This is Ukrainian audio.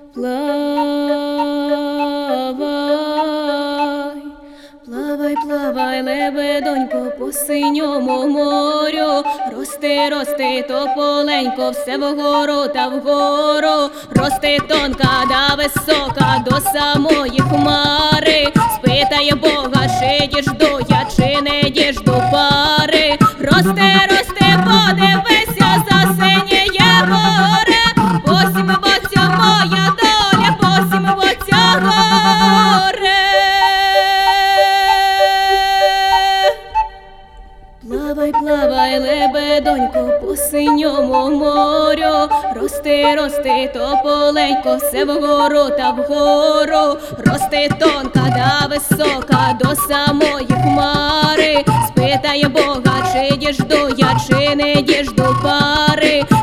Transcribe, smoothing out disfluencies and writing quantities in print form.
Плавай, плавай, плавай, лебедонько, по синьому морю. Рости, рости, тополенько, все вгору та вгору. Рости тонка да висока до самої хмари. Спитає Бога, чи діжду я, чи не діжду пари. Рости, рости, подивися, за синіє море. Посміється моя доля, посміється горе. Плавай, плавай, лебедонько, по синьому морю. Рости, рости, тополенько, все вгору та вгору. Рости тонка да висока до самої хмари. Спитає Бога, чи діжду я, чи не діжду пари.